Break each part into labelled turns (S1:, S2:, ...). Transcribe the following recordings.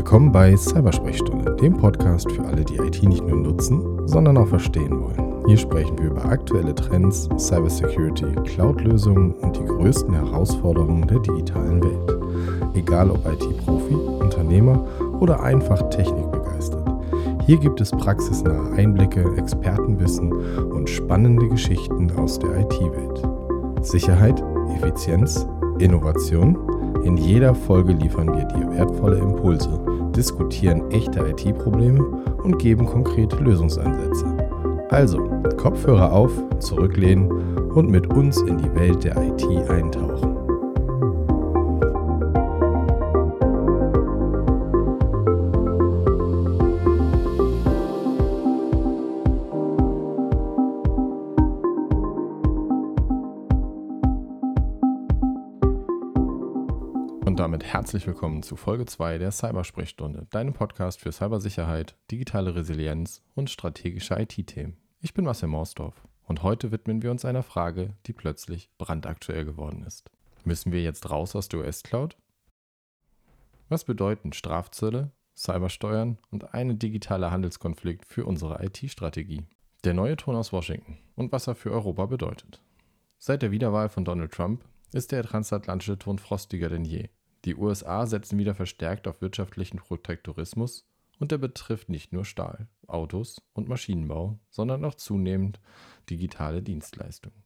S1: Willkommen bei Cybersprechstunde, dem Podcast für alle, die IT nicht nur nutzen, sondern auch verstehen wollen. Hier sprechen wir über aktuelle Trends, Cybersecurity, Cloud-Lösungen und die größten Herausforderungen der digitalen Welt. Egal ob IT-Profi, Unternehmer oder einfach technikbegeistert. Hier gibt es praxisnahe Einblicke, Expertenwissen und spannende Geschichten aus der IT-Welt. Sicherheit, Effizienz, Innovation. In jeder Folge liefern wir dir wertvolle Impulse, diskutieren echte IT-Probleme und geben konkrete Lösungsansätze. Also, Kopfhörer auf, zurücklehnen und mit uns in die Welt der IT eintauchen. Und damit herzlich willkommen zu Folge 2 der Cybersprechstunde, deinem Podcast für Cybersicherheit, digitale Resilienz und strategische IT-Themen. Ich bin Marcel Morsdorf und heute widmen wir uns einer Frage, die plötzlich brandaktuell geworden ist. Müssen wir jetzt raus aus der US-Cloud? Was bedeuten Strafzölle, Cybersteuern und eine digitale Handelskonflikt für unsere IT-Strategie? Der neue Ton aus Washington und was er für Europa bedeutet. Seit der Wiederwahl von Donald Trump ist der transatlantische Ton frostiger denn je. Die USA setzen wieder verstärkt auf wirtschaftlichen Protektionismus und der betrifft nicht nur Stahl, Autos und Maschinenbau, sondern auch zunehmend digitale Dienstleistungen.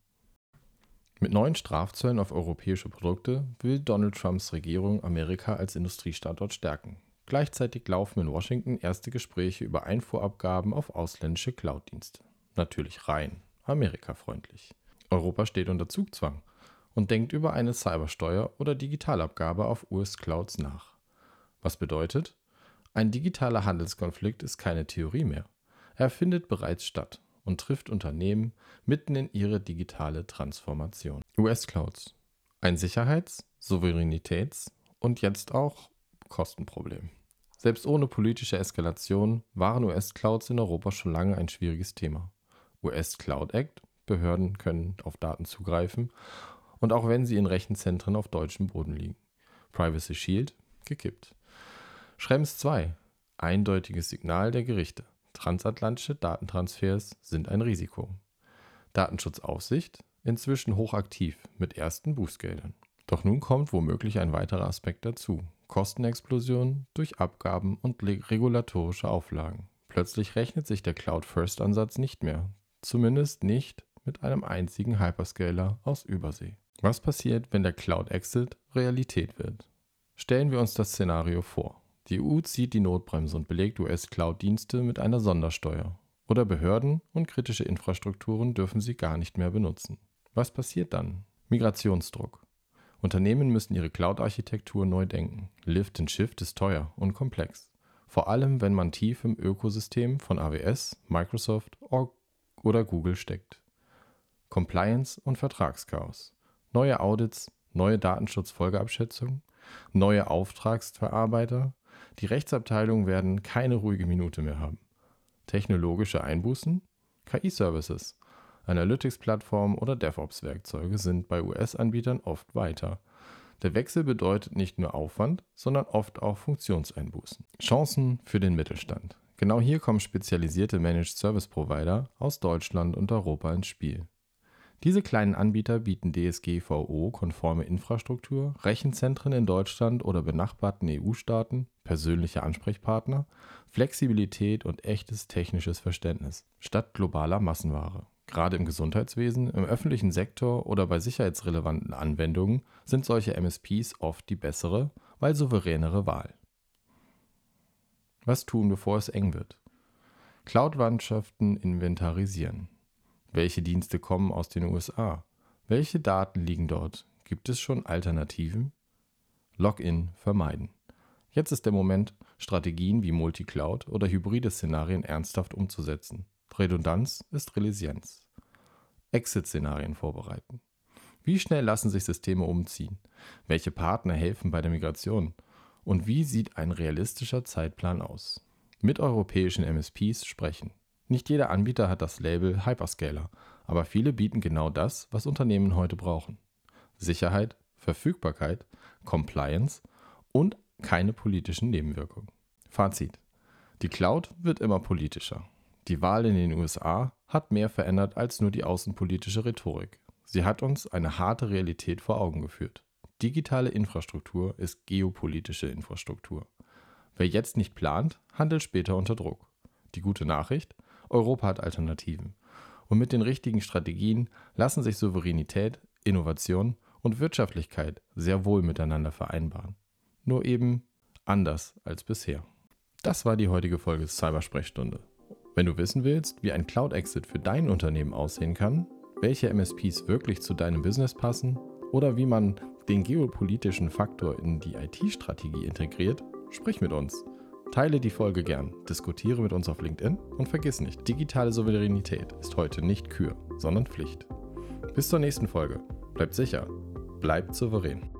S1: Mit neuen Strafzöllen auf europäische Produkte will Donald Trumps Regierung Amerika als Industriestandort stärken. Gleichzeitig laufen in Washington erste Gespräche über Einfuhrabgaben auf ausländische Cloud-Dienste. Natürlich rein amerikafreundlich. Europa steht unter Zugzwang und denkt über eine Cybersteuer oder Digitalabgabe auf US-Clouds nach. Was bedeutet? Ein digitaler Handelskonflikt ist keine Theorie mehr. Er findet bereits statt und trifft Unternehmen mitten in ihre digitale Transformation. US-Clouds. Ein Sicherheits-, Souveränitäts- und jetzt auch Kostenproblem. Selbst ohne politische Eskalation waren US-Clouds in Europa schon lange ein schwieriges Thema. US-Cloud Act, Behörden können auf Daten zugreifen, und auch wenn sie in Rechenzentren auf deutschem Boden liegen. Privacy Shield gekippt. Schrems 2. Eindeutiges Signal der Gerichte. Transatlantische Datentransfers sind ein Risiko. Datenschutzaufsicht inzwischen hochaktiv mit ersten Bußgeldern. Doch nun kommt womöglich ein weiterer Aspekt dazu. Kostenexplosion durch Abgaben und regulatorische Auflagen. Plötzlich rechnet sich der Cloud-First-Ansatz nicht mehr. Zumindest nicht mit einem einzigen Hyperscaler aus Übersee. Was passiert, wenn der Cloud-Exit Realität wird? Stellen wir uns das Szenario vor. Die EU zieht die Notbremse und belegt US-Cloud-Dienste mit einer Sondersteuer. Oder Behörden und kritische Infrastrukturen dürfen sie gar nicht mehr benutzen. Was passiert dann? Migrationsdruck. Unternehmen müssen ihre Cloud-Architektur neu denken. Lift and Shift ist teuer und komplex. Vor allem, wenn man tief im Ökosystem von AWS, Microsoft oder Google steckt. Compliance und Vertragschaos. Neue Audits, neue Datenschutzfolgeabschätzungen, neue Auftragsverarbeiter. Die Rechtsabteilungen werden keine ruhige Minute mehr haben. Technologische Einbußen, KI-Services, Analytics-Plattformen oder DevOps-Werkzeuge sind bei US-Anbietern oft weiter. Der Wechsel bedeutet nicht nur Aufwand, sondern oft auch Funktionseinbußen. Chancen für den Mittelstand. Genau hier kommen spezialisierte Managed Service Provider aus Deutschland und Europa ins Spiel. Diese kleinen Anbieter bieten DSGVO-konforme Infrastruktur, Rechenzentren in Deutschland oder benachbarten EU-Staaten, persönliche Ansprechpartner, Flexibilität und echtes technisches Verständnis, statt globaler Massenware. Gerade im Gesundheitswesen, im öffentlichen Sektor oder bei sicherheitsrelevanten Anwendungen sind solche MSPs oft die bessere, weil souveränere Wahl. Was tun, bevor es eng wird? Cloud-Landschaften inventarisieren. Welche Dienste kommen aus den USA? Welche Daten liegen dort? Gibt es schon Alternativen? Login vermeiden. Jetzt ist der Moment, Strategien wie Multicloud oder hybride Szenarien ernsthaft umzusetzen. Redundanz ist Resilienz. Exit-Szenarien vorbereiten. Wie schnell lassen sich Systeme umziehen? Welche Partner helfen bei der Migration? Und wie sieht ein realistischer Zeitplan aus? Mit europäischen MSPs sprechen. Nicht jeder Anbieter hat das Label Hyperscaler, aber viele bieten genau das, was Unternehmen heute brauchen. Sicherheit, Verfügbarkeit, Compliance und keine politischen Nebenwirkungen. Fazit: Die Cloud wird immer politischer. Die Wahl in den USA hat mehr verändert als nur die außenpolitische Rhetorik. Sie hat uns eine harte Realität vor Augen geführt. Digitale Infrastruktur ist geopolitische Infrastruktur. Wer jetzt nicht plant, handelt später unter Druck. Die gute Nachricht: Europa hat Alternativen. Und mit den richtigen Strategien lassen sich Souveränität, Innovation und Wirtschaftlichkeit sehr wohl miteinander vereinbaren. Nur eben anders als bisher. Das war die heutige Folge Cybersprechstunde. Wenn du wissen willst, wie ein Cloud-Exit für dein Unternehmen aussehen kann, welche MSPs wirklich zu deinem Business passen oder wie man den geopolitischen Faktor in die IT-Strategie integriert, sprich mit uns. Teile die Folge gern, diskutiere mit uns auf LinkedIn und vergiss nicht, digitale Souveränität ist heute nicht Kür, sondern Pflicht. Bis zur nächsten Folge. Bleibt sicher, bleibt souverän.